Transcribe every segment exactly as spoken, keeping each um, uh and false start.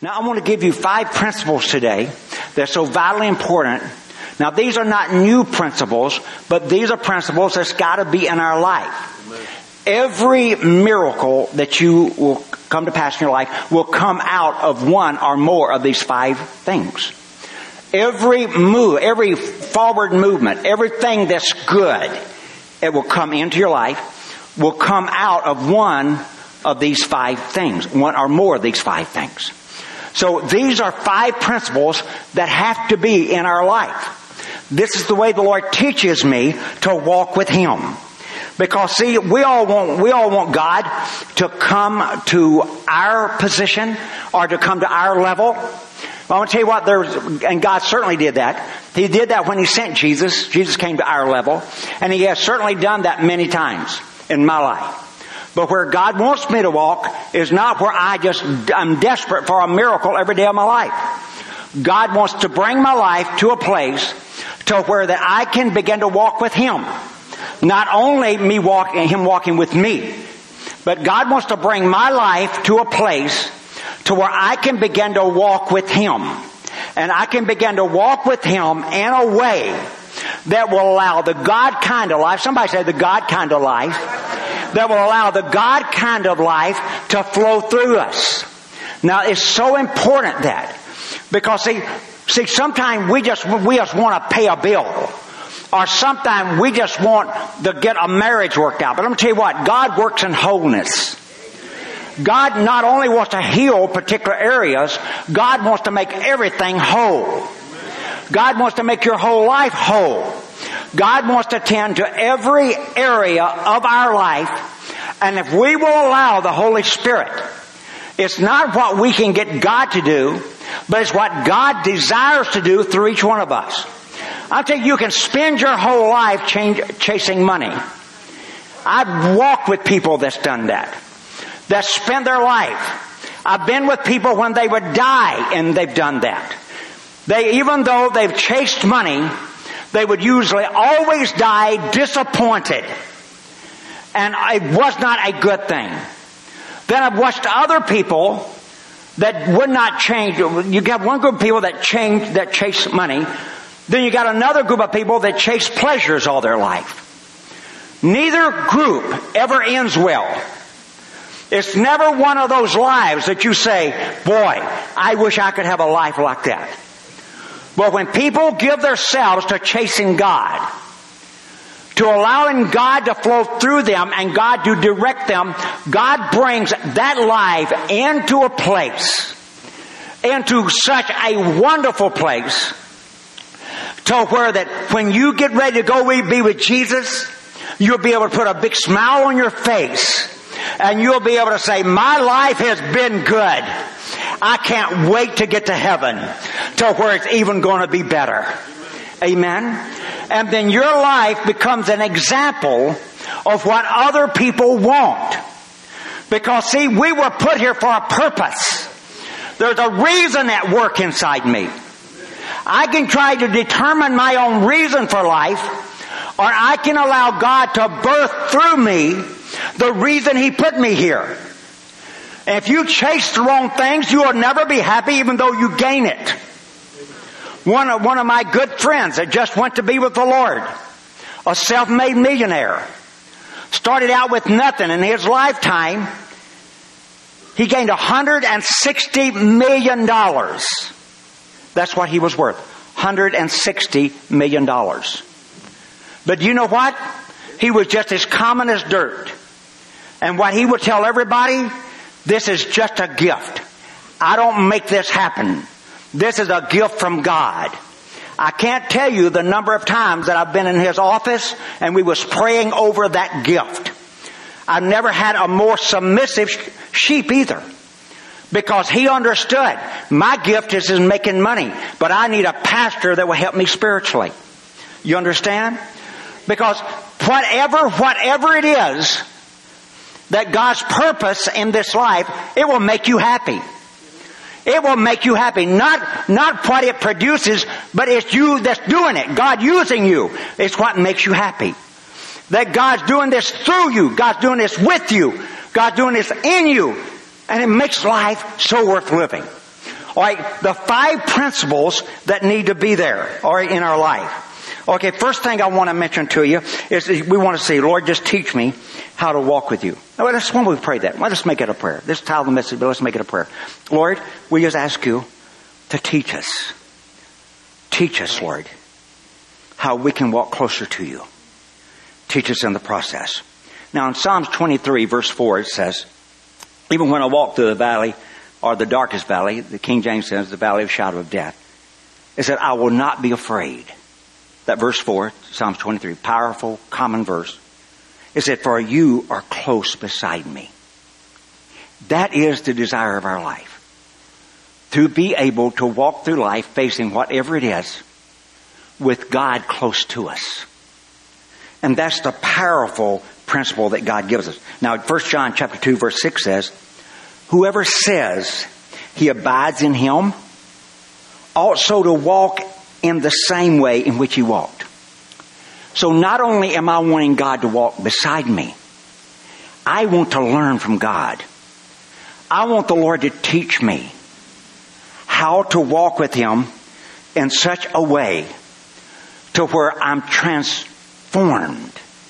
Now, I want to give you five principles today that are so vitally important. Now, these are not new principles, but these are principles that's got to be in our life. Amen. Every miracle that you will come to pass in your life will come out of one or more of these five things. Every move, every forward movement, everything that's good, it will come into your life, will come out of one of these five things, one or more of these five things. So these are five principles that have to be in our life. This is the way the Lord teaches me to walk with Him. Because see, we all want, we all want God to come to our position or to come to our level. Well, I want to tell you what, there's, and God certainly did that. He did that when He sent Jesus. Jesus came to our level. And He has certainly done that many times in my life. But where God wants me to walk is not where I just, I'm desperate for a miracle every day of my life. God wants to bring my life to a place to where that I can begin to walk with Him. Not only me walking, Him walking with me, but God wants to bring my life to a place to where I can begin to walk with Him. And I can begin to walk with Him in a way that will allow the God kind of life, somebody say the God kind of life, that will allow the God kind of life to flow through us. Now, it's so important that, because see, see, sometimes we just, we just want to pay a bill. Or sometimes we just want to get a marriage worked out. But I'm going to tell you what, God works in wholeness. God not only wants to heal particular areas, God wants to make everything whole. God wants to make your whole life whole. God wants to tend to every area of our life. And if we will allow the Holy Spirit, it's not what we can get God to do, but it's what God desires to do through each one of us. I'll tell you, you can spend your whole life change, chasing money. I've walked with people that's done that. That spend their life. I've been with people when they would die and they've done that. They, even though they've chased money, they would usually always die disappointed. And it was not a good thing. Then I've watched other people that would not change. You got one group of people that change, that chase money. Then you got another group of people that chase pleasures all their life. Neither group ever ends well. It's never one of those lives that you say, boy, I wish I could have a life like that. But when people give themselves to chasing God, to allowing God to flow through them and God to direct them, God brings that life into a place, into such a wonderful place, to where that when you get ready to go be with Jesus, you'll be able to put a big smile on your face and you'll be able to say, my life has been good. I can't wait to get to heaven to where it's even going to be better. Amen. And then your life becomes an example of what other people want. Because see, we were put here for a purpose. There's a reason at work inside me. I can try to determine my own reason for life, or I can allow God to birth through me the reason He put me here. And if you chase the wrong things, you will never be happy even though you gain it. One of, one of my good friends that just went to be with the Lord, a self-made millionaire, started out with nothing. In his lifetime, he gained one hundred sixty million dollars. That's what he was worth. one hundred sixty million dollars. But you know what? He was just as common as dirt. And what he would tell everybody, this is just a gift. I don't make this happen. This is a gift from God. I can't tell you the number of times that I've been in his office and we was praying over that gift. I've never had a more submissive sheep either. Because he understood, my gift is in making money, but I need a pastor that will help me spiritually. You understand? Because whatever, whatever it is that God's purpose in this life, it will make you happy. It will make you happy. Not, not what it produces, but it's you that's doing it. God using you. It's what makes you happy. That God's doing this through you. God's doing this with you. God's doing this in you. And it makes life so worth living. All right, the five principles that need to be there, all right, in our life. Okay, first thing I want to mention to you is we want to say, Lord, just teach me how to walk with you. Now, that's when we pray that. Let us make it a prayer. This is title of the message, but let's make it a prayer. Lord, we just ask you to teach us. Teach us, Lord, how we can walk closer to you. Teach us in the process. Now, in Psalms twenty-three, verse four, it says, even when I walk through the valley, or the darkest valley, the King James says, the valley of shadow of death, it said, I will not be afraid. That verse four, Psalms twenty-three, powerful, common verse. It said, for you are close beside me. That is the desire of our life. To be able to walk through life facing whatever it is with God close to us. And that's the powerful principle that God gives us. Now, First John chapter two, verse six says, whoever says he abides in him ought so to walk in the same way in which he walked. So not only am I wanting God to walk beside me, I want to learn from God. I want the Lord to teach me how to walk with him in such a way to where I'm transformed.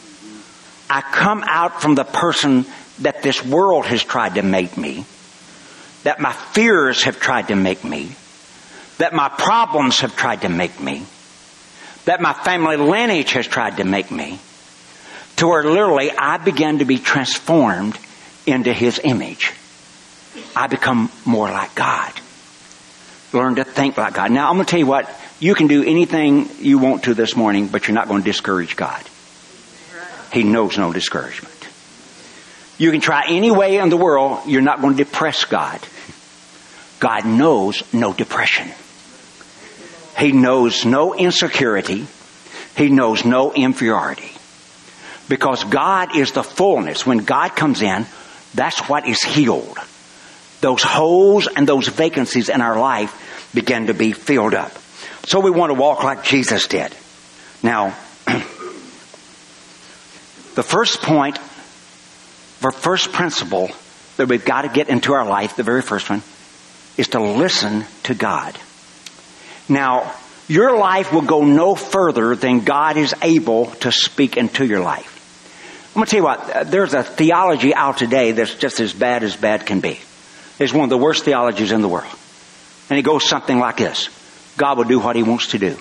I come out from the person that this world has tried to make me, that my fears have tried to make me, that my problems have tried to make me, that my family lineage has tried to make me, to where literally I began to be transformed into his image. I become more like God. Learn to think like God. Now, I'm going to tell you what, you can do anything you want to this morning, but you're not going to discourage God. He knows no discouragement. You can try any way in the world, you're not going to depress God. God knows no depression. He knows no insecurity. He knows no inferiority. Because God is the fullness. When God comes in, that's what is healed. Those holes and those vacancies in our life begin to be filled up. So we want to walk like Jesus did. Now, the first point, the first principle that we've got to get into our life, the very first one, is to listen to God. Now, your life will go no further than God is able to speak into your life. I'm going to tell you what, there's a theology out today that's just as bad as bad can be. It's one of the worst theologies in the world. And it goes something like this. God will do what he wants to do.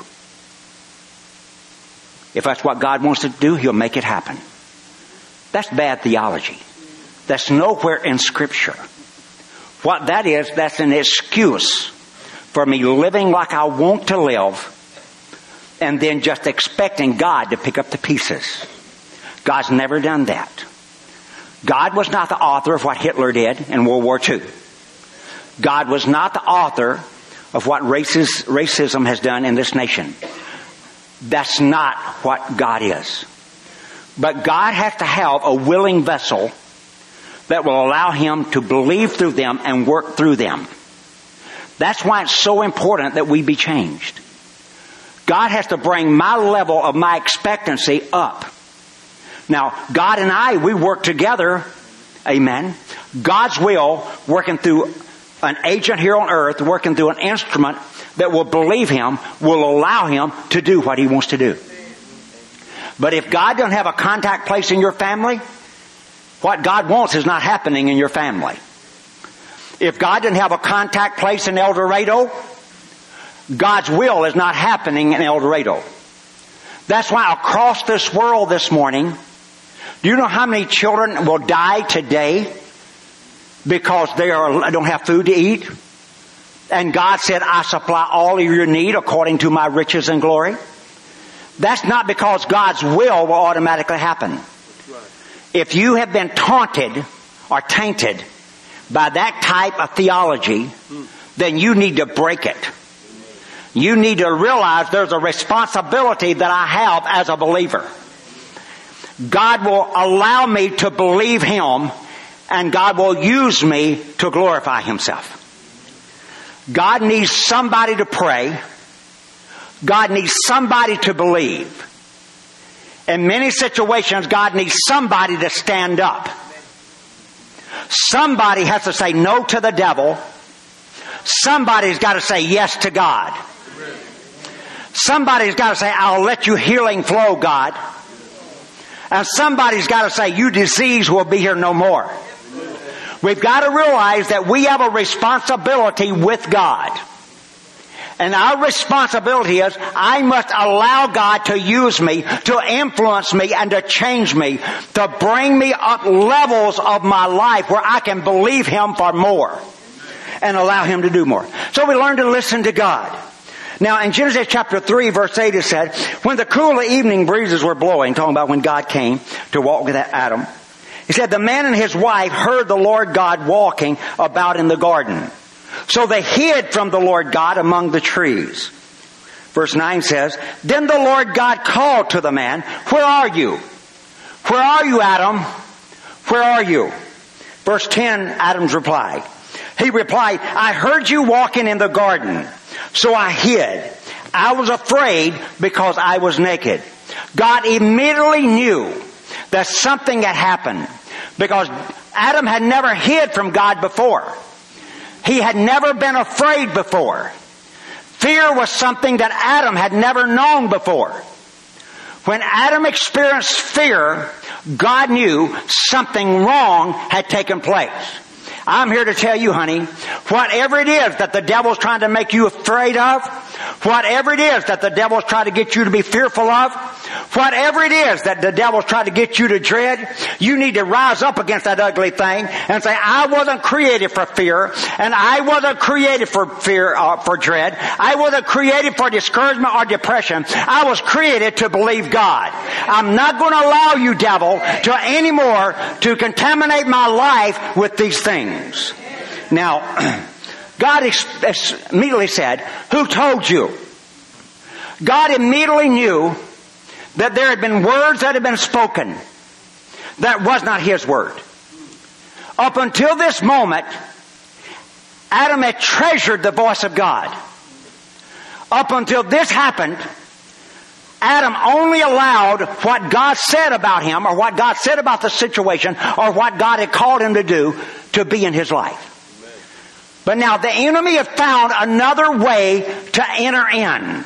If that's what God wants to do, he'll make it happen. That's bad theology. That's nowhere in Scripture. What that is, that's an excuse for me living like I want to live and then just expecting God to pick up the pieces. God's never done that. God was not the author of what Hitler did in World War Two. God was not the author of what racist, racism has done in this nation. That's not what God is. But God has to have a willing vessel that will allow him to believe through them and work through them. That's why it's so important that we be changed. God has to bring my level of my expectancy up. Now, God and I, we work together. Amen. God's will working through an agent here on earth, working through an instrument that will believe him, will allow him to do what he wants to do. But if God doesn't have a contact place in your family, what God wants is not happening in your family. If God doesn't have a contact place in El Dorado, God's will is not happening in El Dorado. That's why across this world this morning, do you know how many children will die today because they are don't have food to eat? And God said, I supply all of your need according to my riches and glory. That's not because God's will will automatically happen. If you have been taunted or tainted by that type of theology, then you need to break it. You need to realize there's a responsibility that I have as a believer. God will allow me to believe him, and God will use me to glorify himself. God needs somebody to pray. God needs somebody to believe. In many situations, God needs somebody to stand up. Somebody has to say no to the devil. somebody's got to say yes to God. Somebody's got to say, I'll let you healing flow, God. And somebody's got to say, you disease will be here no more. We've got to realize that we have a responsibility with God. And our responsibility is, I must allow God to use me, to influence me, and to change me, to bring me up levels of my life where I can believe Him for more and allow Him to do more. So we learn to listen to God. Now in Genesis chapter three verse eight it said, when the cool evening breezes were blowing, talking about when God came to walk with Adam, He said, the man and his wife heard the Lord God walking about in the garden. So they hid from the Lord God among the trees. Verse nine says, then the Lord God called to the man, where are you? Where are you, Adam? Where are you? Verse ten, Adam's reply. He replied, I heard you walking in the garden, so I hid. I was afraid because I was naked. God immediately knew that something had happened because Adam had never hid from God before. He had never been afraid before. Fear was something that Adam had never known before. When Adam experienced fear, God knew something wrong had taken place. I'm here to tell you, honey, whatever it is that the devil's trying to make you afraid of, whatever it is that the devil's trying to get you to be fearful of, whatever it is that the devil's trying to get you to dread, you need to rise up against that ugly thing and say, I wasn't created for fear, and I wasn't created for fear, uh, for dread. I wasn't created for discouragement or depression. I was created to believe God. I'm not going to allow you, devil, to anymore to contaminate my life with these things. Now, God immediately said, who told you? God immediately knew that there had been words that had been spoken that was not His word. Up until this moment, Adam had treasured the voice of God. Up until this happened, Adam only allowed what God said about him, or what God said about the situation, or what God had called him to do, to be in his life. But now the enemy had found another way to enter in,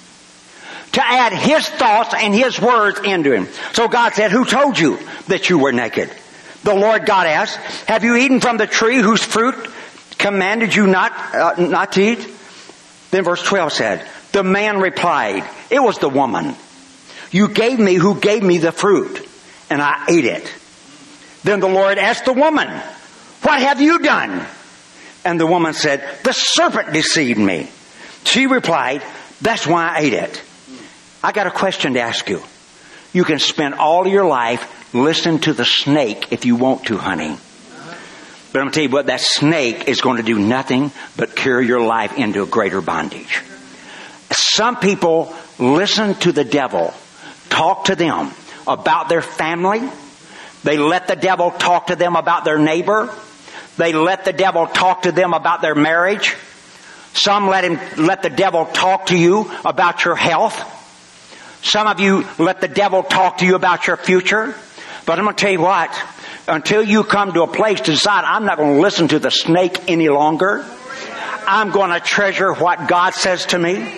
to add his thoughts and his words into him. So God said, who told you that you were naked? The Lord God asked, have you eaten from the tree whose fruit commanded you not, uh, not to eat? Then verse twelve said, the man replied, it was the woman. You gave me who gave me the fruit, and I ate it. Then the Lord asked the woman, what have you done? And the woman said, the serpent deceived me. She replied, that's why I ate it. I got a question to ask you. You can spend all your life listening to the snake if you want to, honey. But I'm going to tell you what, that snake is going to do nothing but carry your life into a greater bondage. Some people listen to the devil, talk to them about their family. They let the devil talk to them about their neighbor. They let the devil talk to them about their marriage. Some let him, let the devil talk to you about your health. Some of you let the devil talk to you about your future. But I'm going to tell you what, until you come to a place to decide, I'm not going to listen to the snake any longer. I'm going to treasure what God says to me.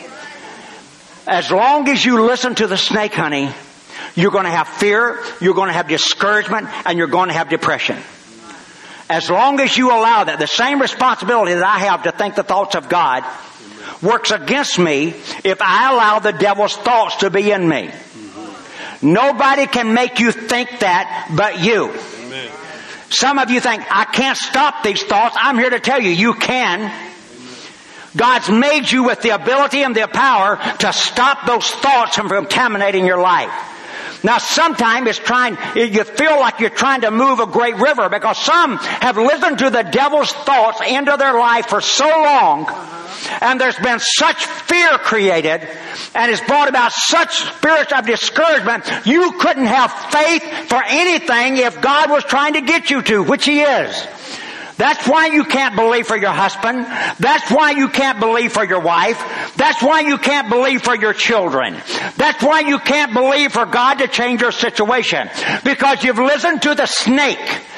As long as you listen to the snake, honey, you're going to have fear, you're going to have discouragement, and you're going to have depression. As long as you allow that, the same responsibility that I have to think the thoughts of God works against me if I allow the devil's thoughts to be in me. Nobody can make you think that but you. Amen. Some of you think, I can't stop these thoughts. I'm here to tell you, you can. God's made you with the ability and the power to stop those thoughts from contaminating your life. Now sometimes it's trying, you feel like you're trying to move a great river because some have listened to the devil's thoughts into their life for so long, and there's been such fear created, and it's brought about such spirits of discouragement, you couldn't have faith for anything if God was trying to get you to, which He is. That's why you can't believe for your husband. That's why you can't believe for your wife. That's why you can't believe for your children. That's why you can't believe for God to change your situation. Because you've listened to the snake.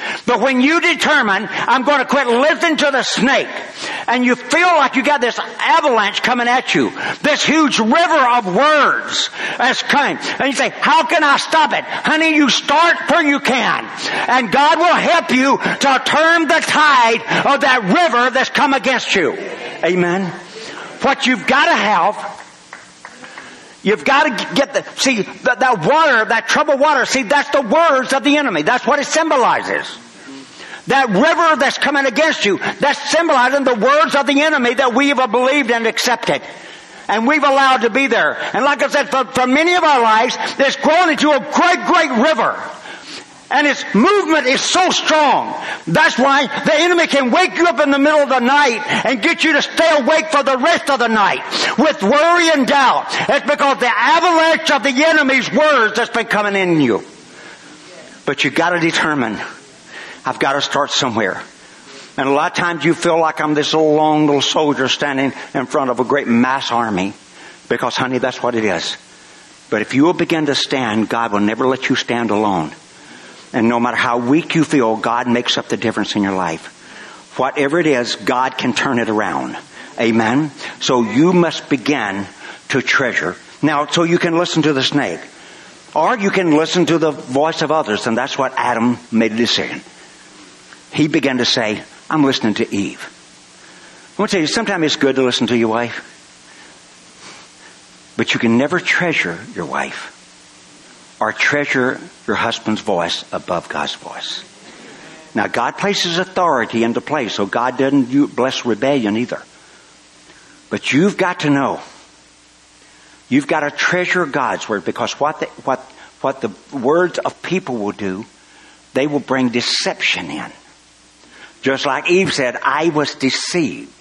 But when you determine, I'm going to quit listening to the snake, and you feel like you got this avalanche coming at you, this huge river of words that's coming, and you say, how can I stop it? Honey, you start where you can, and God will help you to turn the tide of that river that's come against you. Amen. What you've got to have, you've got to get the, see, that, that water, that troubled water, see, that's the words of the enemy. That's what it symbolizes. That river that's coming against you, that's symbolizing the words of the enemy that we have believed and accepted. And we've allowed to be there. And like I said, for, for many of our lives, it's grown into a great, great river. And its movement is so strong. That's why the enemy can wake you up in the middle of the night and get you to stay awake for the rest of the night with worry and doubt. It's because the avalanche of the enemy's words that's been coming in you. But you got to determine, I've got to start somewhere. And a lot of times you feel like I'm this little long little soldier standing in front of a great mass army. Because, honey, that's what it is. But if you will begin to stand, God will never let you stand alone. And no matter how weak you feel, God makes up the difference in your life. Whatever it is, God can turn it around. Amen? So you must begin to treasure. Now, so you can listen to the snake. Or you can listen to the voice of others. And that's what Adam made a decision. He began to say, I'm listening to Eve. I want to tell you, sometimes it's good to listen to your wife. But you can never treasure your wife or treasure your husband's voice above God's voice. Now, God places authority into place, so God doesn't bless rebellion either. But you've got to know, you've got to treasure God's word, because what the, what, what the words of people will do, they will bring deception in. Just like Eve said, I was deceived.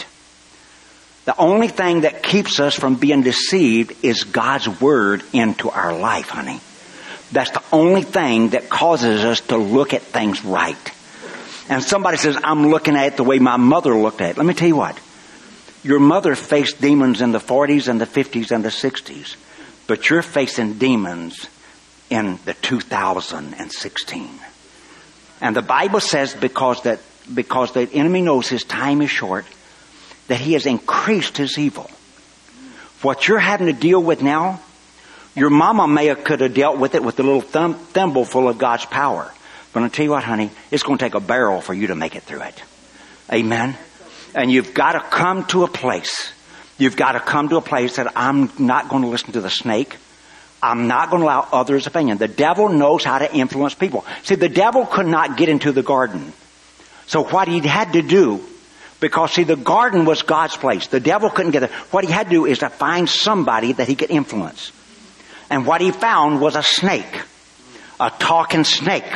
The only thing that keeps us from being deceived is God's word into our life, honey. That's the only thing that causes us to look at things right. And somebody says, I'm looking at it the way my mother looked at it. Let me tell you what. Your mother faced demons in the forties and the fifties and the sixties. But you're facing demons in the two thousand sixteen. And the Bible says because that because the enemy knows his time is short, that he has increased his evil. What you're having to deal with now, your mama may have could have dealt with it with a little thumb, thimble full of God's power. But I'll tell you what, honey, it's going to take a barrel for you to make it through it. Amen? And you've got to come to a place. You've got to come to a place that I'm not going to listen to the snake. I'm not going to allow others' opinion. The devil knows how to influence people. See, the devil could not get into the garden. So what he had to do, because see, the garden was God's place. The devil couldn't get it. What he had to do is to find somebody that he could influence. And what he found was a snake. A talking snake.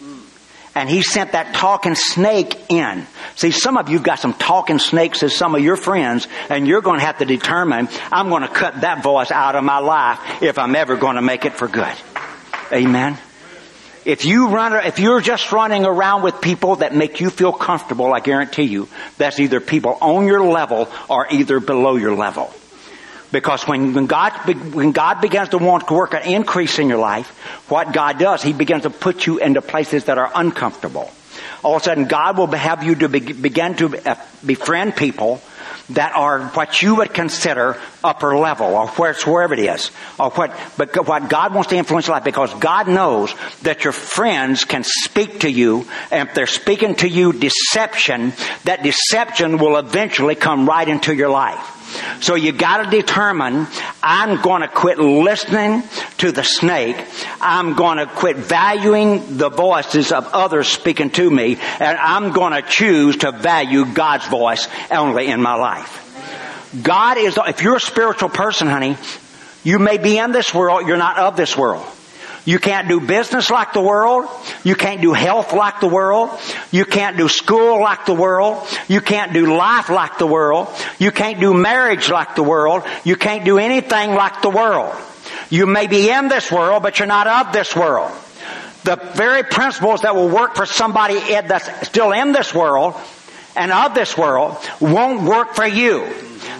And he sent that talking snake in. See, some of you've got some talking snakes as some of your friends, and you're going to have to determine, I'm going to cut that voice out of my life if I'm ever going to make it for good. Amen? If you run, if you're just running around with people that make you feel comfortable, I guarantee you, that's either people on your level or either below your level. Because when, when God, when God begins to want to work an increase in your life, what God does, He begins to put you into places that are uncomfortable. All of a sudden, God will have you to be, begin to befriend people that are what you would consider upper level, or where, wherever it is, or what, but what God wants to influence your life, because God knows that your friends can speak to you, and if they're speaking to you deception, that deception will eventually come right into your life. So you got to determine, I'm going to quit listening to the snake. I'm going to quit valuing the voices of others speaking to me, and I'm going to choose to value God's voice only in my life. God is, if you're a spiritual person, honey, you may be in this world, you're not of this world. You can't do business like the world. You can't do health like the world. You can't do school like the world. You can't do life like the world. You can't do marriage like the world. You can't do anything like the world. You may be in this world, but you're not of this world. The very principles that will work for somebody that's still in this world and of this world won't work for you.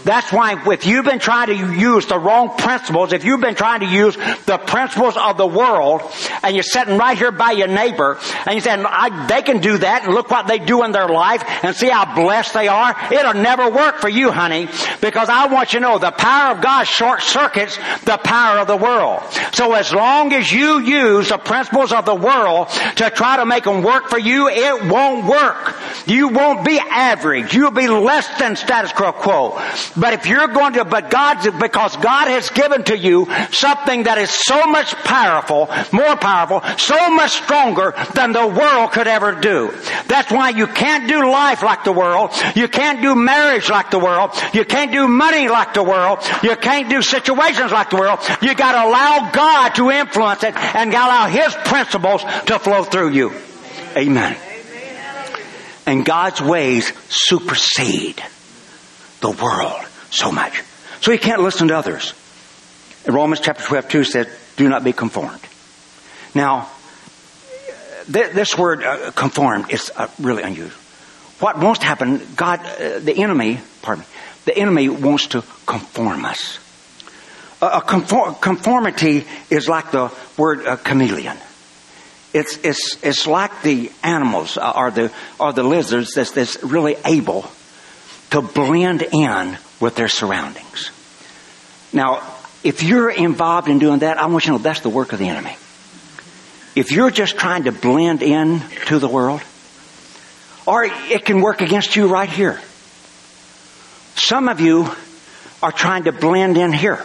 That's why if you've been trying to use the wrong principles, if you've been trying to use the principles of the world, and you're sitting right here by your neighbor, and you're saying, I, they can do that, and look what they do in their life, and see how blessed they are, it'll never work for you, honey, because I want you to know the power of God short circuits the power of the world. So as long as you use the principles of the world to try to make them work for you, it won't work. You won't be average. You'll be less than status quo. But if you're going to, but God, because God has given to you something that is so much powerful, more powerful, so much stronger than the world could ever do. That's why you can't do life like the world. You can't do marriage like the world. You can't do money like the world. You can't do situations like the world. You got to allow God to influence it and allow His principles to flow through you. Amen. And God's ways supersede the world so much. So you can't listen to others. In Romans chapter twelve, two says, do not be conformed. Now, th- this word uh, conformed is uh, really unusual. What wants to happen, God, uh, the enemy, pardon me, the enemy wants to conform us. Uh, a conform- conformity is like the word uh, chameleon. It's, it's, it's like the animals uh, or the, or the lizards that's, that's really able to blend in with their surroundings. Now, if you're involved in doing that, I want you to know that's the work of the enemy. If you're just trying to blend in to the world, or it can work against you right here. Some of you are trying to blend in here.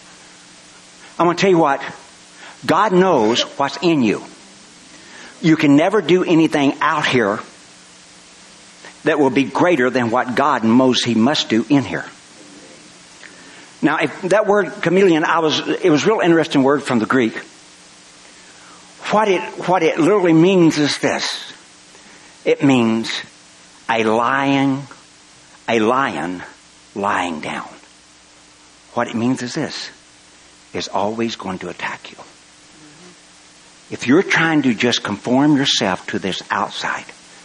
I want to tell you what, God knows what's in you. You can never do anything out here that will be greater than what God knows He must do in here. Now, if that word chameleon, I was, it was a real interesting word from the Greek. What it, what it literally means is this. It means a lion, a lion lying down. What it means is this, is always going to attack you. If you're trying to just conform yourself to this outside,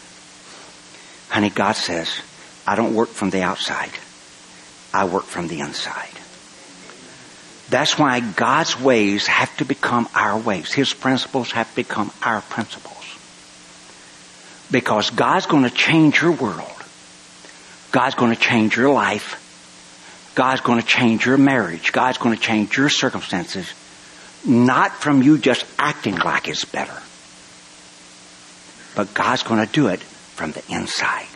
honey, God says, I don't work from the outside. I work from the inside. That's why God's ways have to become our ways. His principles have to become our principles. Because God's going to change your world. God's going to change your life. God's going to change your marriage. God's going to change your circumstances. Not from you just acting like it's better. But God's going to do it from the inside.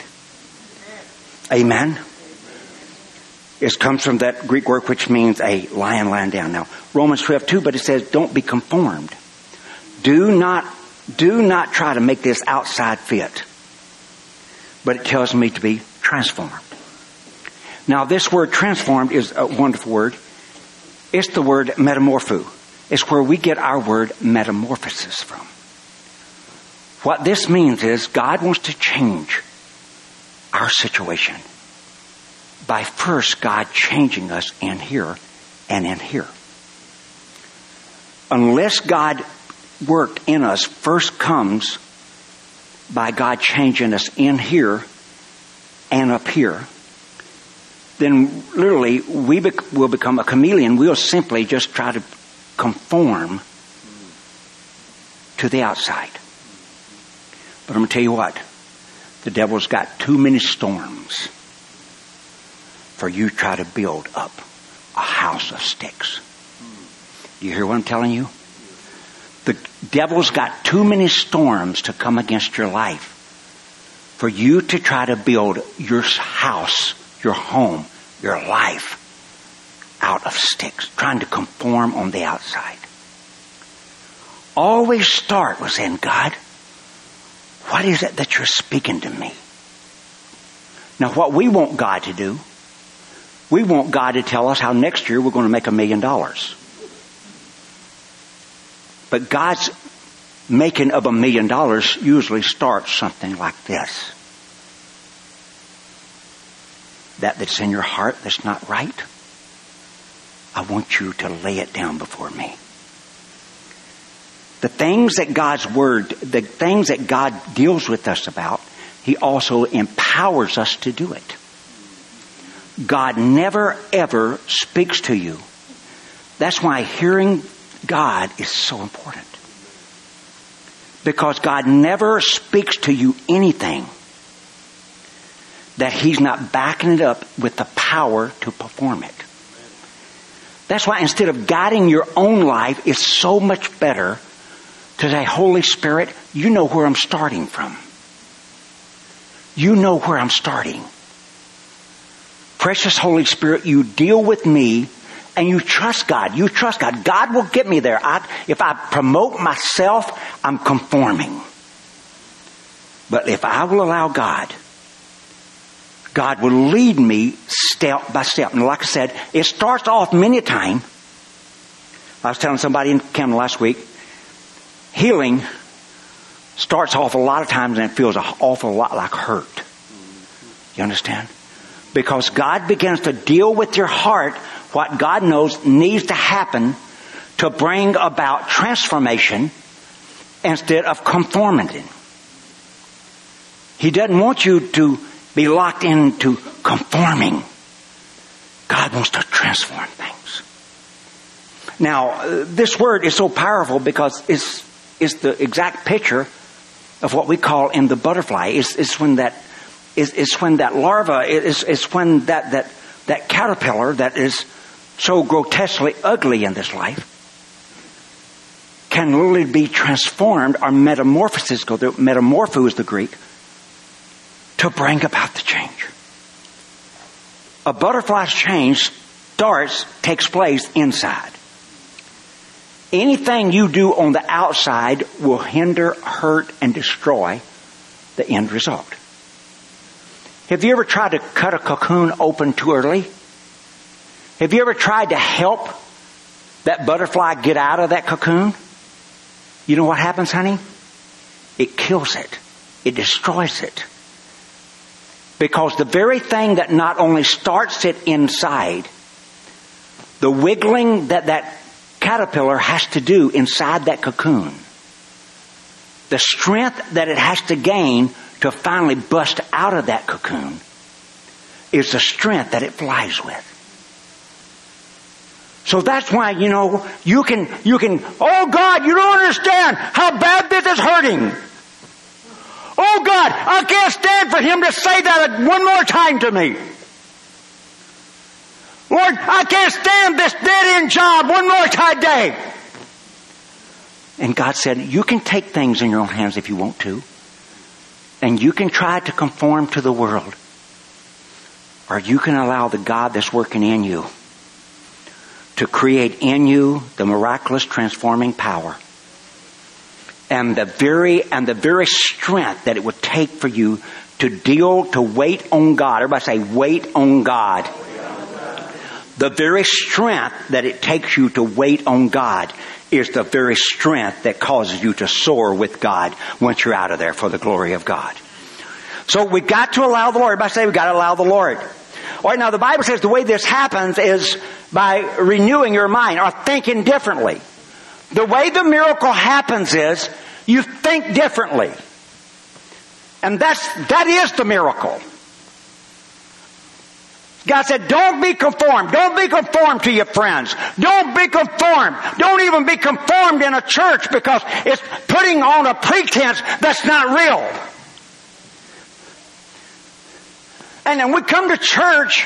Amen. It comes from that Greek word which means a lion lying down. Now, Romans twelve two, but it says, don't be conformed. Do not, do not try to make this outside fit. But it tells me to be transformed. Now, this word transformed is a wonderful word. It's the word metamorpho. It's where we get our word metamorphosis from. What this means is God wants to change our situation by first God changing us in here and in here. Unless God work in us first comes by God changing us in here and up here, then literally we bec- will become a chameleon. We'll simply just try to conform to the outside. But I'm going to tell you what, the devil's got too many storms for you to try to build up a house of sticks. Do you hear what I'm telling you? The devil's got too many storms to come against your life for you to try to build your house, your home, your life out of sticks, trying to conform on the outside. Always start with saying, God, what is it that you're speaking to me? Now, what we want God to do, we want God to tell us how next year we're going to make a million dollars. But God's making of a million dollars usually starts something like this. That that's in your heart that's not right, I want you to lay it down before me. The things that God's Word, the things that God deals with us about, He also empowers us to do it. God never ever speaks to you. That's why hearing God is so important. Because God never speaks to you anything that He's not backing it up with the power to perform it. That's why instead of guiding your own life, it's so much better to say, Holy Spirit, you know where I'm starting from. You know where I'm starting. Precious Holy Spirit, you deal with me and you trust God. You trust God. God will get me there. I, if I promote myself, I'm conforming. But if I will allow God, God will lead me step by step. And like I said, it starts off many times. I was telling somebody in Camden last week, healing starts off a lot of times and it feels an awful lot like hurt. You understand? Because God begins to deal with your heart what God knows needs to happen to bring about transformation instead of conformity. He doesn't want you to be locked into conforming. God wants to transform things. Now, uh, this word is so powerful because it's, it's the exact picture of what we call in the butterfly. It's, it's when that, it's, it's when that larva, it's, it's when that, that, that caterpillar that is so grotesquely ugly in this life can literally be transformed, or metamorphosis, metamorpho is the Greek, to bring about the change. A butterfly's change starts, takes place inside. Anything you do on the outside will hinder, hurt, and destroy the end result. Have you ever tried to cut a cocoon open too early? Have you ever tried to help that butterfly get out of that cocoon? You know what happens, honey? It kills it. It destroys it. Because the very thing that not only starts it inside, the wiggling that that caterpillar has to do inside that cocoon, the strength that it has to gain to finally bust out of that cocoon is the strength that it flies with. So that's why, you know, you can, you can, oh God, you don't understand how bad this is hurting. Oh God, I can't stand for Him to say that one more time to me. Lord, I can't stand this dead-end job one more time day. And God said, you can take things in your own hands if you want to. And you can try to conform to the world. Or you can allow the God that's working in you to create in you the miraculous transforming power. And the very, and the very strength that it would take for you to deal, to wait on God. Everybody say, wait on God. The very strength that it takes you to wait on God is the very strength that causes you to soar with God once you're out of there for the glory of God. So we got to allow the Lord. Everybody say we got to allow the Lord. All right, now the Bible says the way this happens is by renewing your mind or thinking differently. The way the miracle happens is you think differently. And that's, that is the miracle. God said, don't be conformed. Don't be conformed to your friends. Don't be conformed. Don't even be conformed in a church because it's putting on a pretense that's not real. And then we come to church,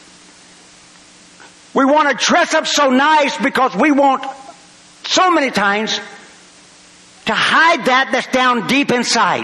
we want to dress up so nice because we want so many times to hide that that's down deep inside.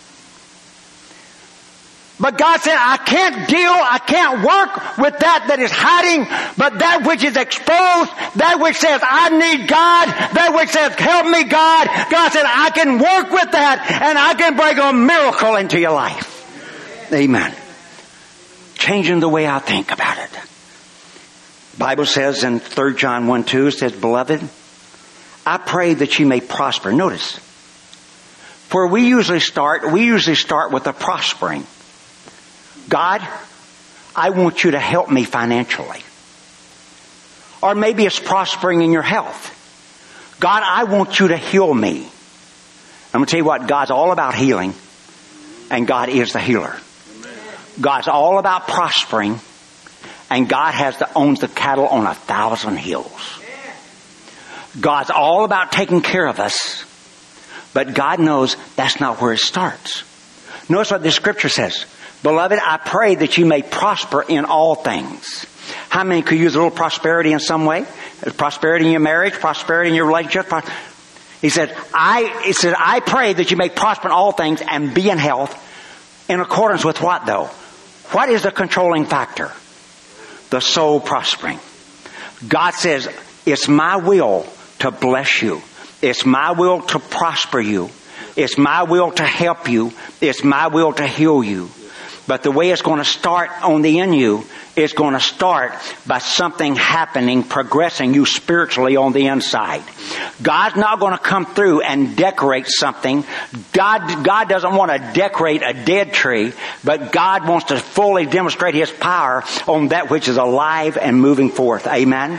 But God said, I can't deal, I can't work with that that is hiding, but that which is exposed, that which says, I need God, that which says, help me God. God said, I can work with that and I can bring a miracle into your life. Amen. Changing the way I think about it. The Bible says in Third John one two, it says, Beloved, I pray that you may prosper. Notice, where we usually start, we usually start with a prospering. God, I want you to help me financially. Or maybe it's prospering in your health. God, I want you to heal me. I'm going to tell you what, God's all about healing. And God is the healer. God's all about prospering. And God has the, owns the cattle on a thousand hills. God's all about taking care of us. But God knows that's not where it starts. Notice what the scripture says. Beloved, I pray that you may prosper in all things. How many could use a little prosperity in some way? Prosperity in your marriage, prosperity in your relationship. He said, I, he said, I pray that you may prosper in all things and be in health. In accordance with what though? What is the controlling factor? The soul prospering. God says, it's my will to bless you. It's my will to prosper you. It's my will to help you. It's my will to heal you. But the way it's going to start on the in you, it's going to start by something happening, progressing you spiritually on the inside. God's not going to come through and decorate something. God, God doesn't want to decorate a dead tree, but God wants to fully demonstrate His power on that which is alive and moving forth. Amen?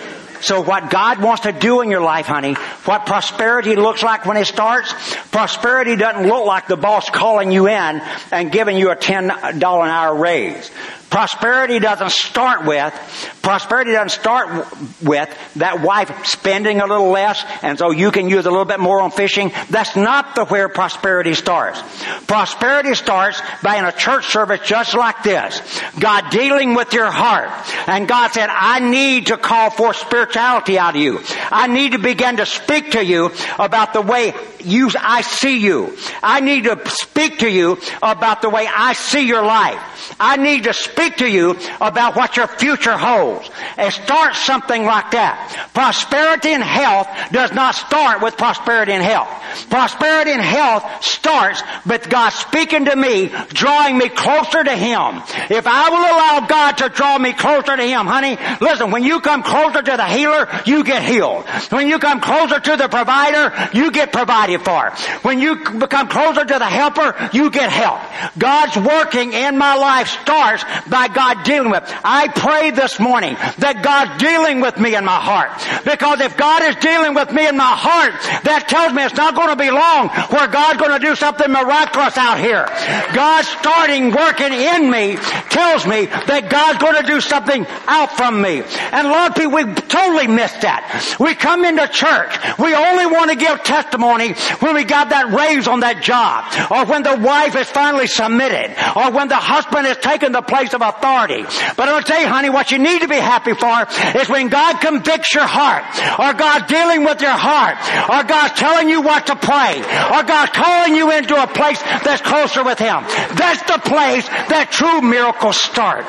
So what God wants to do in your life, honey, what prosperity looks like when it starts, prosperity doesn't look like the boss calling you in and giving you a ten dollars an hour raise. Prosperity doesn't start with, prosperity doesn't start with that wife spending a little less and so you can use a little bit more on fishing. That's not the where prosperity starts. Prosperity starts by in a church service just like this. God dealing with your heart. And God said, I need to call for spirituality out of you. I need to begin to speak to you about the way you, I see you. I need to speak to you about the way I see your life. I need to speak to you about what your future holds. And start something like that. Prosperity and health does not start with prosperity and health. Prosperity and health starts with God speaking to me, drawing me closer to Him. If I will allow God to draw me closer to Him, honey, listen, when you come closer to the healer, you get healed. When you come closer to the provider, you get provided for. When you become closer to the helper, you get help. God's working in my life starts by God dealing with. I pray this morning that God's dealing with me in my heart. Because if God is dealing with me in my heart, that tells me it's not going to be long where God's going to do something miraculous out here. God starting working in me tells me that God's going to do something out from me. And a lot of people, we totally miss that. We come into church. We only want to give testimony when we got that raise on that job. Or when the wife is finally submitted. Or when the husband has taken the place of authority. But I'll tell you, honey, what you need to be happy for is when God convicts your heart. Or God's dealing with your heart. Or God's telling you what to pray. Or God's calling you into a place that's closer with Him. That's the place that true miracles start.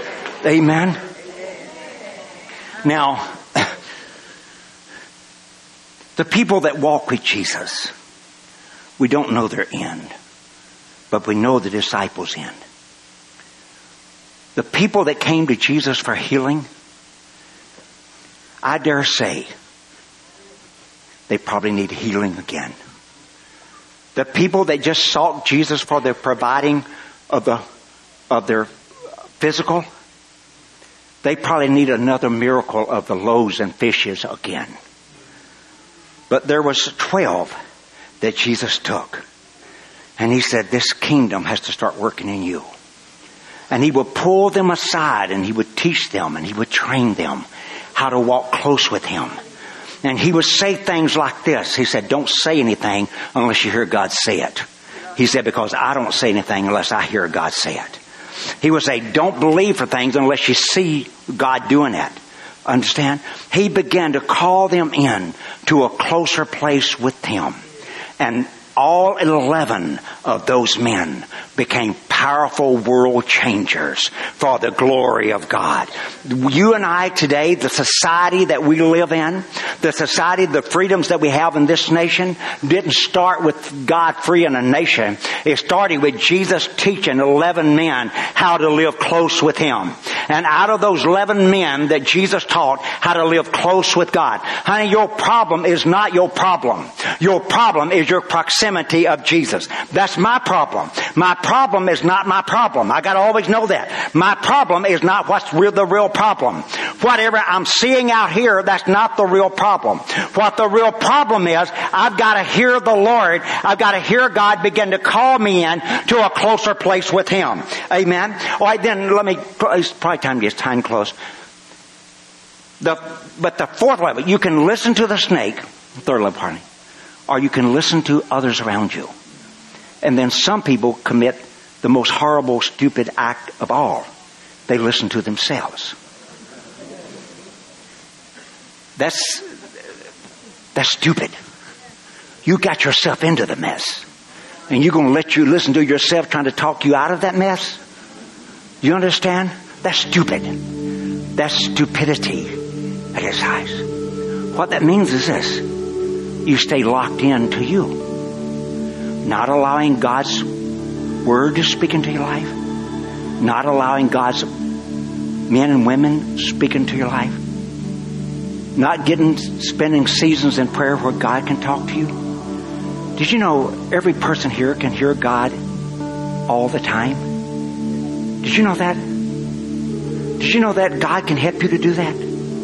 Amen. Now, the people that walk with Jesus, we don't know their end, but we know the disciples' end. The people that came to Jesus for healing, I dare say, they probably need healing again. The people that just sought Jesus for the providing of the of their physical, they probably need another miracle of the loaves and fishes again. But there was twelve that Jesus took. And He said, this kingdom has to start working in you. And He would pull them aside and He would teach them and He would train them how to walk close with Him. And He would say things like this. He said, don't say anything unless you hear God say it. He said, because I don't say anything unless I hear God say it. He would say, don't believe for things unless you see God doing it. Understand? He began to call them in to a closer place with Him. And all eleven of those men became powerful world changers for the glory of God. You and I today, the society that we live in, the society, the freedoms that we have in this nation, didn't start with God freeing a nation. It started with Jesus teaching eleven men how to live close with Him. And out of those eleven men that Jesus taught how to live close with God, honey, your problem is not your problem. Your problem is your proximity of Jesus. That's my problem. My problem is not my problem. I got to always know that. My problem is not what's real, the real problem. whatever I'm seeing out here, that's not the real problem. What the real problem is, I've got to hear the Lord. I've got to hear God begin to call me in to a closer place with Him. Amen. All right, then let me, it's probably time to get time close. The, but the fourth level, you can listen to the snake, third level, pardon me, or you can listen to others around you. And then some people commit the most horrible, stupid act of all. They listen to themselves. That's, that's stupid. You got yourself into the mess. And you're going to let you listen to yourself trying to talk you out of that mess? Do you understand? That's stupid. That's stupidity at its highest. What that means is this. You stay locked in to you. Not allowing God's Word to speak into your life. Not allowing God's men and women speak into your life. Not getting, spending seasons in prayer where God can talk to you. Did you know every person here can hear God all the time? Did you know that? Did you know that God can help you to do that?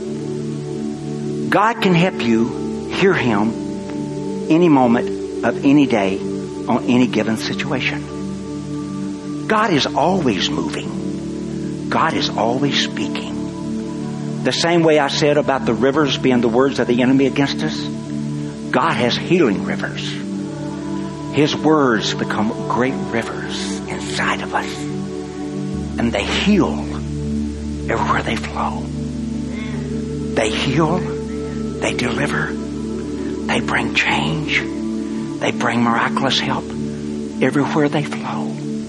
God can help you hear Him any moment of any day on any given situation. God is always moving. God is always speaking. The same way I said about the rivers being the words of the enemy against us, God has healing rivers. His words become great rivers inside of us. And they heal everywhere they flow. They heal. They deliver. They bring change. They bring miraculous help everywhere they flow.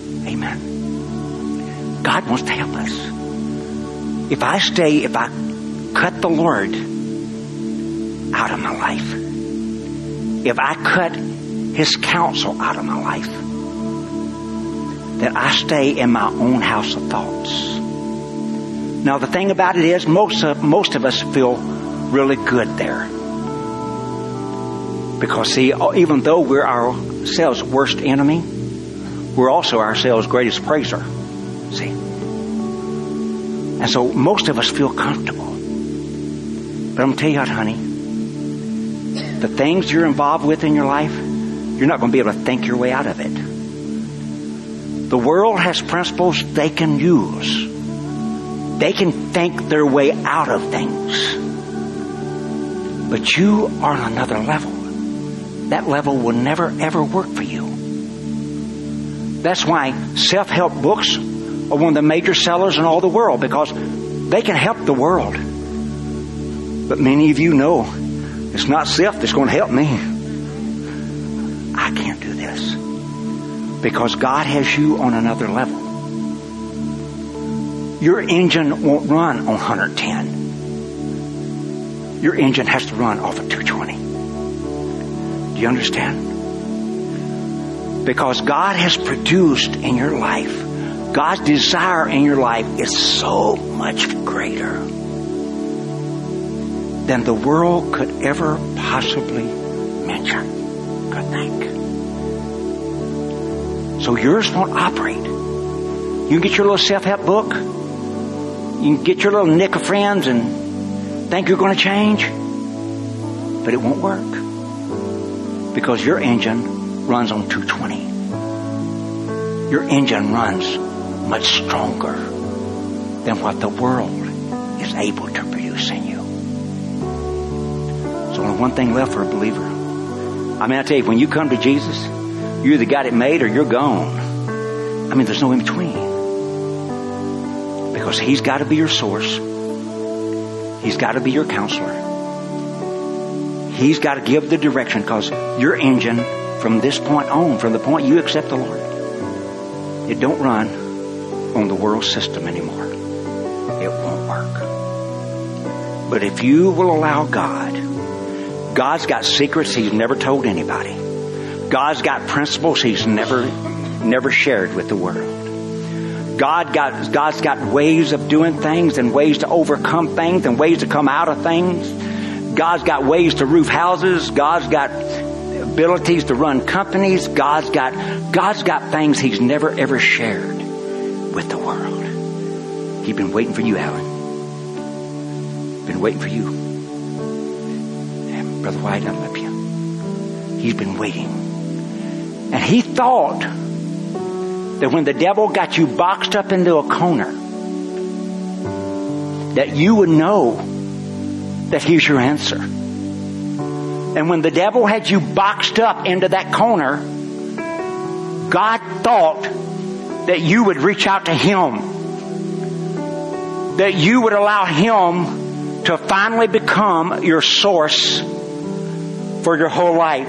Amen. God wants to help us. If I stay, if I cut the Lord out of my life, if I cut His counsel out of my life, that I stay in my own house of thoughts. Now the thing about it is, most of, most of us feel really good there. Because see, even though we're ourselves' worst enemy, we're also ourselves' greatest praiser. See? And so most of us feel comfortable. But I'm going to tell you what, honey. The things you're involved with in your life, you're not going to be able to think your way out of it. The world has principles they can use. They can think their way out of things. But you are on another level. That level will never ever work for you. That's why self-help books are one of the major sellers in all the world, because they can help the world. But many of you know it's not self that's going to help me. I can't do this. Because God has you on another level. Your engine won't run on one hundred ten. Your engine has to run off of two twenty. Do you understand? Because God has produced in your life, God's desire in your life is so much greater than the world could ever possibly mention, could think. So yours won't operate. You can get your little self-help book. You can get your little nick of friends and think you're going to change. But it won't work. Because your engine runs on two twenty. Your engine runs much stronger than what the world is able to produce in you. There's only one thing left for a believer. I mean, I tell you, when you come to Jesus, you either got it made or you're gone. I mean, there's no in between. Because He's got to be your source. He's got to be your counselor. He's got to give the direction, because your engine, from this point on, from the point you accept the Lord, it don't run on the world system anymore. It won't work. But if you will allow God, God's got secrets He's never told anybody. God's got principles He's never, never shared with the world. God got, God's got ways of doing things and ways to overcome things and ways to come out of things. God's got ways to roof houses. God's got abilities to run companies. God's got, God's got things He's never ever shared with the world. He's been waiting for you, Alan. been waiting for you. And Brother White, I love you. He's been waiting. And he thought that when the devil got you boxed up into a corner, that you would know that he's your answer. And when the devil had you boxed up into that corner, God thought that you would reach out to him. That you would allow him to finally become your source for your whole life.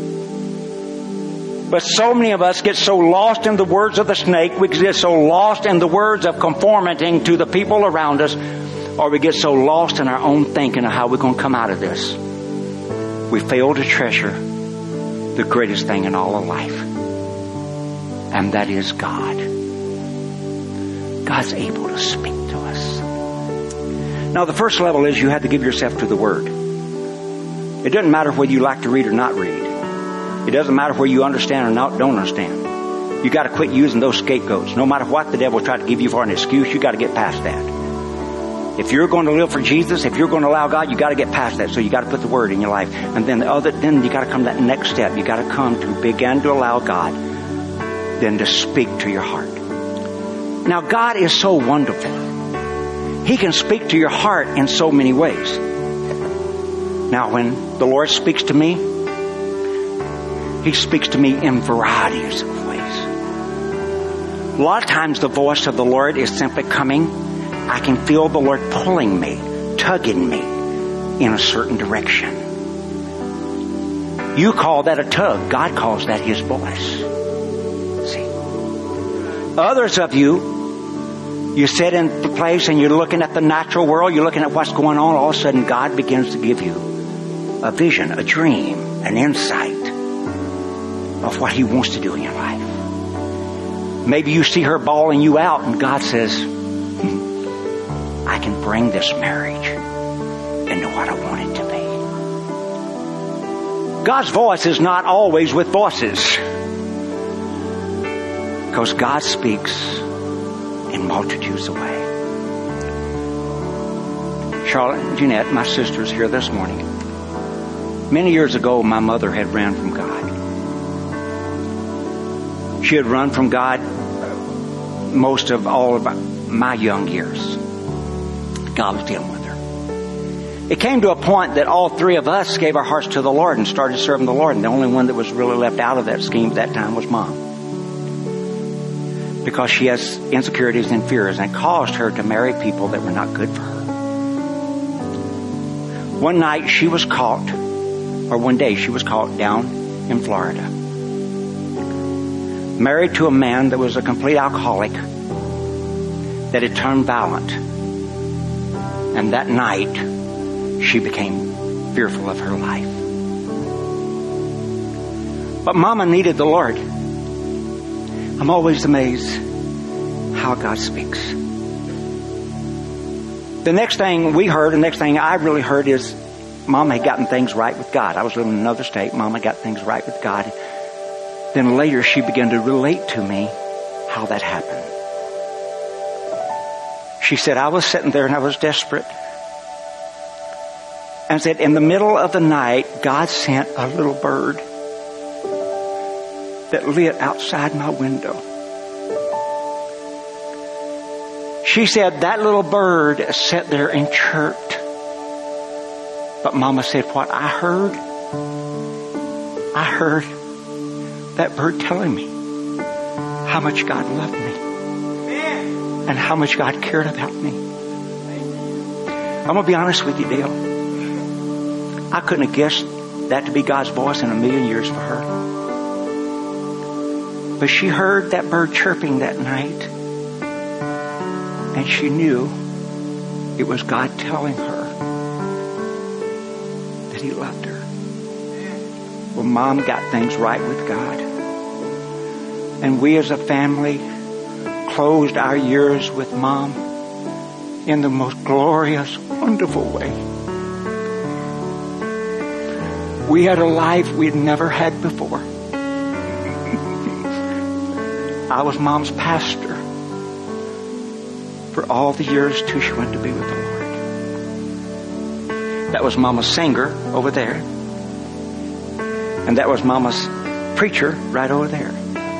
But so many of us get so lost in the words of the snake, we get so lost in the words of conforming to the people around us, or we get so lost in our own thinking of how we're going to come out of this. We fail to treasure the greatest thing in all of life. And that is God. God's able to speak to us. Now the first level is you have to give yourself to the Word. It doesn't matter whether you like to read or not read. It doesn't matter whether you understand or not, don't understand. You got to quit using those scapegoats. No matter what the devil tried to give you for an excuse, you got to get past that. If you're going to live for Jesus, if you're going to allow God, you got to get past that. So you got to put the Word in your life. And then the other, then you got to come to that next step. You got to come to begin to allow God then to speak to your heart. Now God is so wonderful. He can speak to your heart in so many ways. Now when the Lord speaks to me, He speaks to me in varieties of ways. A lot of times the voice of the Lord is simply coming. I can feel the Lord pulling me, tugging me in a certain direction. You call that a tug. God calls that His voice. See? Others of you, you sit in the place and you're looking at the natural world, you're looking at what's going on, all of a sudden God begins to give you a vision, a dream, an insight of what He wants to do in your life. Maybe you see her bawling you out and God says, I can bring this marriage into what I want it to be. God's voice is not always with voices. Because God speaks in multitudes of ways. Charlotte and Jeanette, my sisters, here this morning. Many years ago, my mother had ran from God. She had run from God most of all of my young years. God was dealing with her. It came to a point that all three of us gave our hearts to the Lord and started serving the Lord. And the only one that was really left out of that scheme at that time was Mom. Because she has insecurities and fears, and it caused her to marry people that were not good for her. One night she was caught, or one day she was caught down in Florida. Married to a man that was a complete alcoholic that had turned violent. And that night, she became fearful of her life. But Mama needed the Lord. I'm always amazed how God speaks. The next thing we heard, the next thing I really heard is Mama had gotten things right with God. I was living in another state. Mama got things right with God. Then later she began to relate to me how that happened. She said, I was sitting there and I was desperate. And said, in the middle of the night, God sent a little bird that lit outside my window. She said, that little bird sat there and chirped. But Mama said, what I heard, I heard that bird telling me how much God loved me. And how much God cared about me. I'm going to be honest with you, Dale. I couldn't have guessed that to be God's voice in a million years for her. But she heard that bird chirping that night. And she knew it was God telling her that He loved her. Well, Mom got things right with God. And we as a family closed our years with Mom in the most glorious, wonderful way. We had a life we'd never had before. I was Mom's pastor for all the years till she went to be with the Lord. That was Mama's singer over there. And that was Mama's preacher right over there.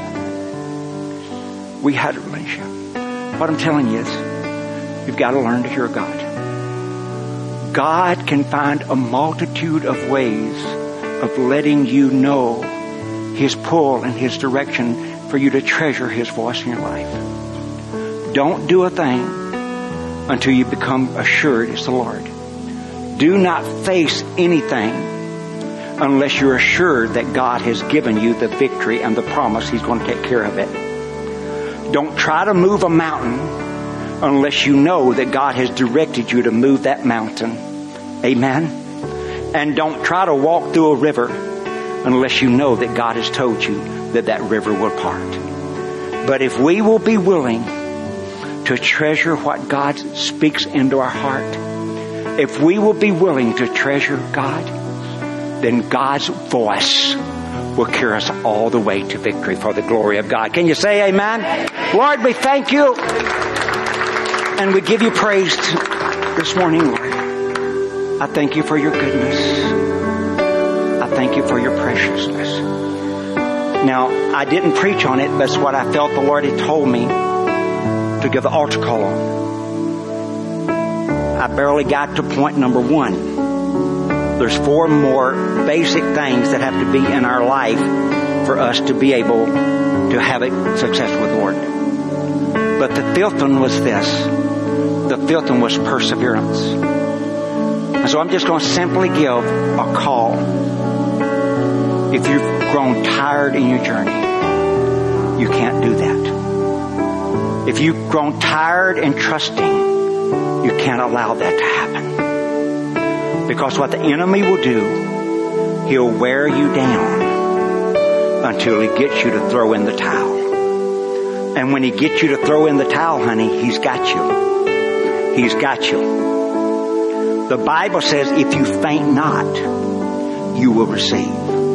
We had a relationship. What I'm telling you is, you've got to learn to hear God. God can find a multitude of ways of letting you know His pull and His direction for you to treasure His voice in your life. Don't do a thing until you become assured it's the Lord. Do not face anything unless you're assured that God has given you the victory and the promise He's going to take care of it. Don't try to move a mountain unless you know that God has directed you to move that mountain. Amen? And don't try to walk through a river unless you know that God has told you that that river will part. But if we will be willing to treasure what God speaks into our heart, if we will be willing to treasure God, then God's voice will carry us all the way to victory for the glory of God. Can you say amen? Lord, we thank you and we give you praise this morning, Lord. I thank you for your goodness. I thank you for your preciousness. Now, I didn't preach on it, but it's what I felt the Lord had told me to give the altar call on. I barely got to point number one. There's four more basic things that have to be in our life for us to be able to have a success with the Lord. But the fifth one was this. The fifth one was perseverance. And so I'm just going to simply give a call. If you've grown tired in your journey, you can't do that. If you've grown tired in trusting, you can't allow that to happen. Because what the enemy will do, he'll wear you down until he gets you to throw in the towel. And when he gets you to throw in the towel, honey, he's got you. He's got you. The Bible says if you faint not, you will receive.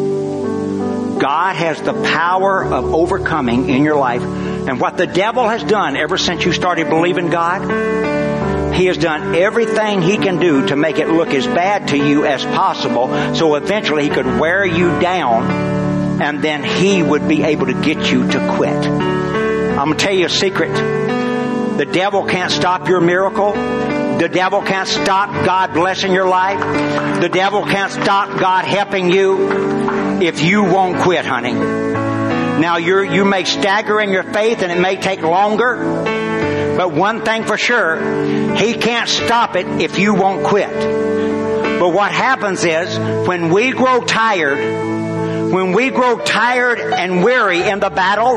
God has the power of overcoming in your life. And what the devil has done ever since you started believing God, he has done everything he can do to make it look as bad to you as possible, so eventually he could wear you down and then he would be able to get you to quit. I'm going to tell you a secret. The devil can't stop your miracle. The devil can't stop God blessing your life. The devil can't stop God helping you if you won't quit, honey. Now, you're, you may stagger in your faith and it may take longer. But one thing for sure, he can't stop it if you won't quit. But what happens is, when we grow tired, when we grow tired and weary in the battle,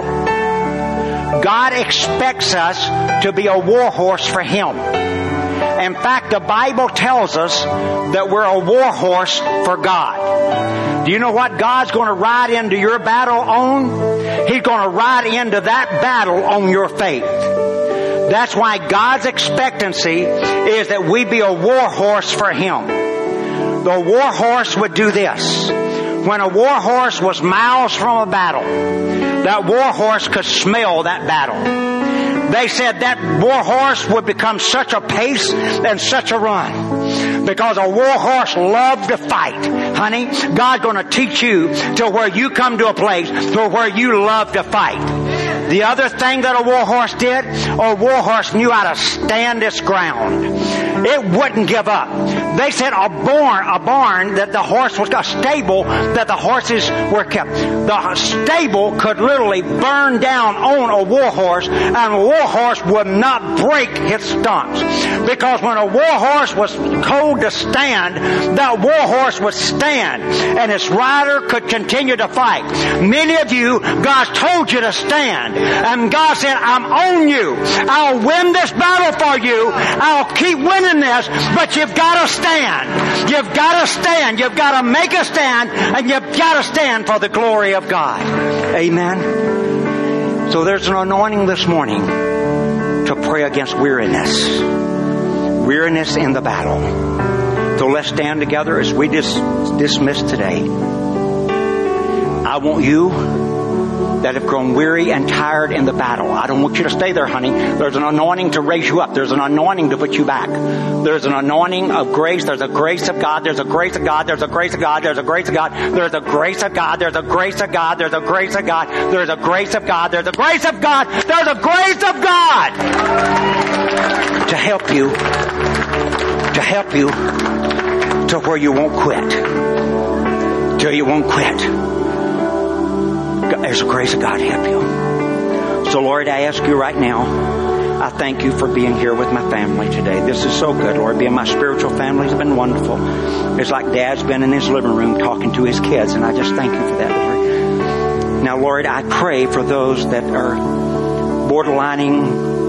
God expects us to be a war horse for Him. In fact, the Bible tells us that we're a war horse for God. Do you know what God's going to ride into your battle on? He's going to ride into that battle on your faith. That's why God's expectancy is that we be a war horse for Him. The war horse would do this. When a war horse was miles from a battle, that war horse could smell that battle. They said that war horse would become such a pace and such a run. Because a war horse loved to fight. Honey, God's going to teach you to where you come to a place to where you love to fight. The other thing that a war horse did, a war horse knew how to stand its ground. It wouldn't give up. They said a barn, a barn that the horse was, a stable that the horses were kept. The stable could literally burn down on a war horse, and a war horse would not break its stumps. Because when a war horse was told to stand, that war horse would stand, and its rider could continue to fight. Many of you, God's told you to stand, and God said, I'm on you. I'll win this battle for you. I'll keep winning this, but you've got to stand. You've got to stand. You've got to make a stand, and you've got to stand for the glory of God. Amen. So there's an anointing this morning to pray against weariness. Weariness in the battle. So let's stand together as we dis- dismiss today. I want you that have grown weary and tired in the battle. I don't want you to stay there, honey. There's an anointing to raise you up. There's an anointing to put you back. There's an anointing of grace. There's a grace of God. There's a grace of God. There's a grace of God. There's a grace of God. There's a grace of God. There's a grace of God. There's a grace of God. There's a grace of God. There's a grace of God. There's a grace of God to help you, to help you to where you won't quit. Till you won't quit. There's a grace of God to help you. So Lord, I ask you right now, I thank you for being here with my family today. This is so good, Lord. Being my spiritual family has been wonderful. It's like Dad's been in his living room talking to his kids, and I just thank you for that, Lord. Now, Lord, I pray for those that are borderlining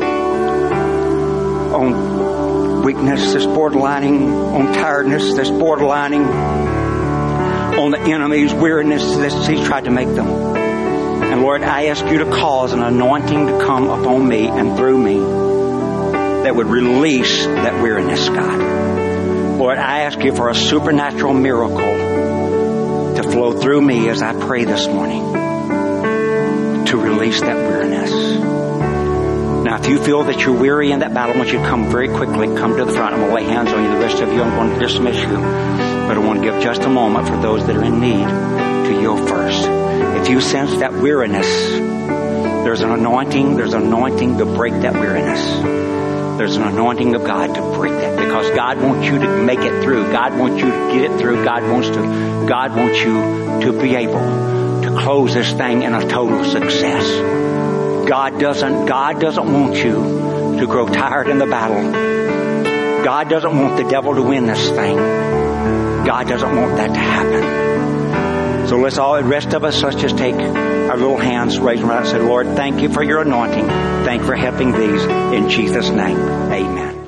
on weakness, that's borderlining on tiredness, that's borderlining on the enemy's weariness that he's tried to make them. And Lord, I ask you to cause an anointing to come upon me and through me that would release that weariness, God. Lord, I ask you for a supernatural miracle to flow through me as I pray this morning to release that weariness. Now, if you feel that you're weary in that battle, I want you to come very quickly, come to the front. I'm going to lay hands on you. The rest of you, I'm going to dismiss you. But I want to give just a moment for those that are in need to yield first. If you sense that weariness, there's an anointing, there's an anointing to break that weariness. There's an anointing of God to break that, because God wants you to make it through. God wants you to get it through. God wants to, God wants you to be able to close this thing in a total success. God doesn't, God doesn't want you to grow tired in the battle. God doesn't want the devil to win this thing. God doesn't want that to happen. So let's all, the rest of us, let's just take our little hands, raise them out and say, Lord, thank you for your anointing. Thank you for helping these. In Jesus' name, amen.